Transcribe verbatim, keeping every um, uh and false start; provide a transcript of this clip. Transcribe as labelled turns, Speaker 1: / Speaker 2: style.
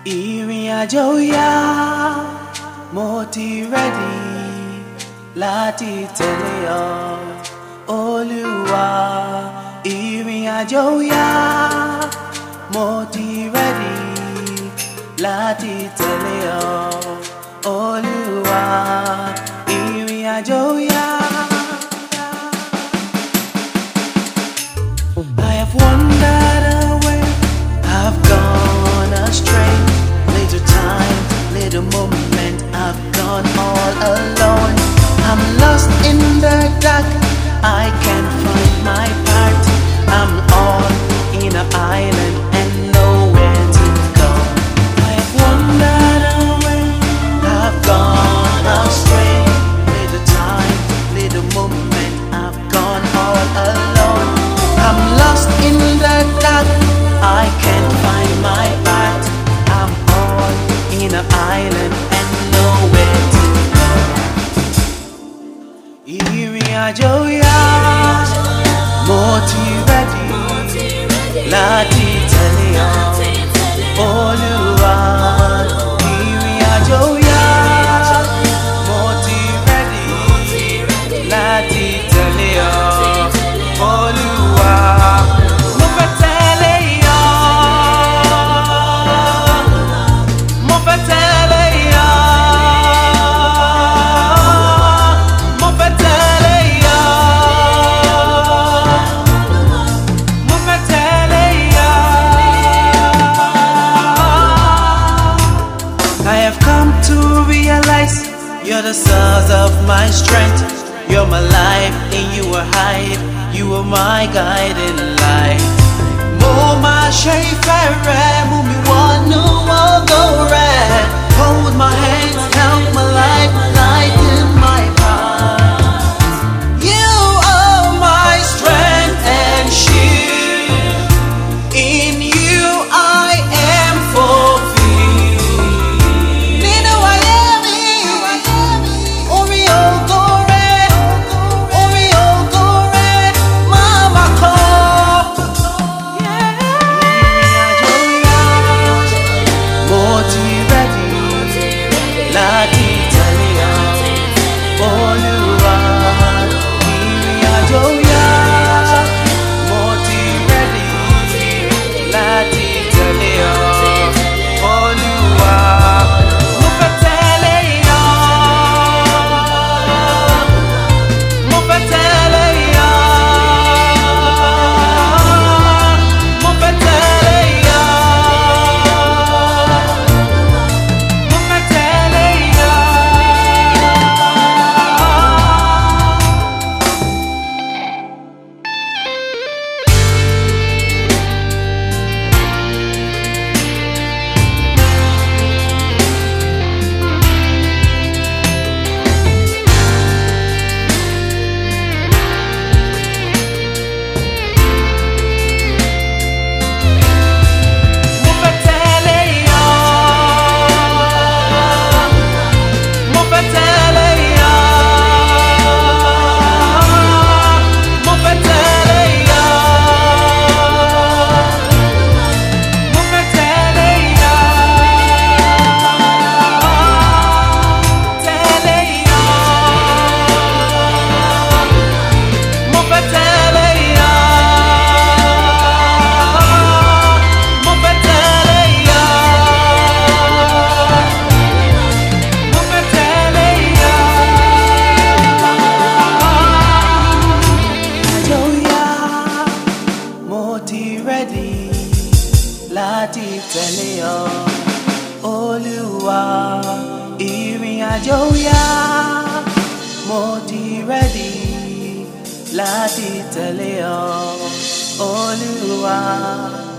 Speaker 1: Ìrìn àjò yá, mo ti ready láti tẹ̀lé ọ, Olúwa. Ìrìn àjò yá, mo ti ready láti tẹ̀lé ọ, Olúwa. Ìrìn àjò yá. I have wandered away, I've gone astray. Little time, little moment, I've gone all alone. I'm lost in the dark, I can't find my path. I'm all in an island and nowhere to go. I have wandered away, I've gone astray. Little time, little moment, I've gone all alone. I'm lost in the dark, I can't find my path. I'm all in an island and nowhere to go. Ìrìn àjò yá, mo ti ready láti tẹ̀lé ọ, Olúwa. Ìrìn àjò yá, mo ti ready láti tẹ̀lé ọ, Olúwa. Mo fẹ́ tẹ̀lé ọ, mo fẹ́ tẹ̀lé ọ, mo fẹ́ tẹ̀lé ọ, mo fẹ́ tẹ̀lé ọ. I have come to realize you're the source of my strength. You're my life, in you I hide. You are my guiding light. Mo ma ṣe ìfẹ́ rẹ, mú mi wọnú ògo rẹ. Hold my hands, help my life, lighten my path. You are my strength and shield. In you I am fulfilled. Nínú ayé mi, orí ògo rẹ, orí ògo rẹ, máa ma kọ. Mo ti ready láti tẹ̀lé ọ, Olúwa. Ìrìn àjò yá, mo ti ready láti tẹ̀lé ọ, Olúwa. Mo fẹ́ tẹ̀lé ọ, mo fẹ́ tẹ̀lé ọ, mo fẹ́ tẹ̀lé ọ, mo fẹ́ tẹ̀lé ọ. Mo fẹ́ tẹ̀lé ọ, mo fẹ́ tẹ̀lé ọ, mo fẹ́ tẹ̀lé ọ, mo fẹ́ tẹ̀lé ọ, tẹ̀lé ọ, mo fẹ́ tẹ̀lé ọ, mo fẹ́ tẹ̀lé ọ, mo fẹ́ tẹ̀lé ọ. Àjò yá, mo ti ready láti tẹ̀lé ọ, Olúwa. Ìrìn àjò yá, mo ti ready láti tẹ̀lé ọ, Olúwa.